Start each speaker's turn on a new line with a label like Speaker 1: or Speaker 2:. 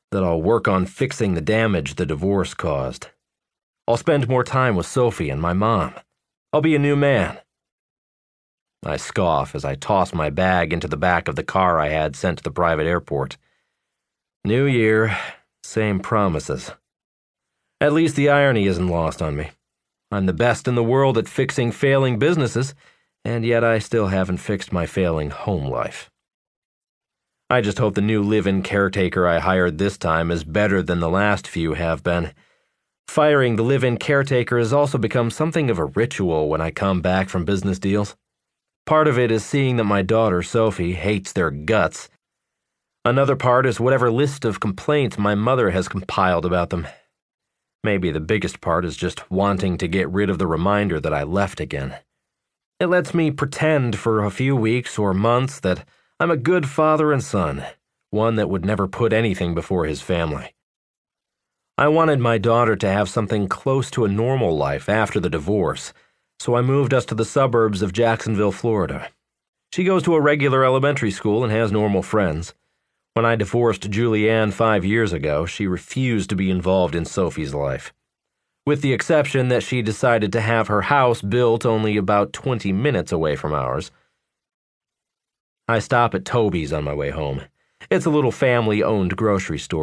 Speaker 1: that I'll work on fixing the damage the divorce caused. I'll spend more time with Sophie and my mom. I'll be a new man. I scoff as I toss my bag into the back of the car I had sent to the private airport. New year, same promises. At least the irony isn't lost on me. I'm the best in the world at fixing failing businesses, and yet I still haven't fixed my failing home life. I just hope the new live-in caretaker I hired this time is better than the last few have been. Firing the live-in caretaker has also become something of a ritual when I come back from business deals. Part of it is seeing that my daughter, Sophie, hates their guts. Another part is whatever list of complaints my mother has compiled about them. Maybe the biggest part is just wanting to get rid of the reminder that I left again. It lets me pretend for a few weeks or months that I'm a good father and son, one that would never put anything before his family. I wanted my daughter to have something close to a normal life after the divorce, so I moved us to the suburbs of Jacksonville, Florida. She goes to a regular elementary school and has normal friends. When I divorced Julianne 5 years ago, she refused to be involved in Sophie's life, with the exception that she decided to have her house built only about 20 minutes away from ours. I stop at Toby's on my way home. It's a little family-owned grocery store.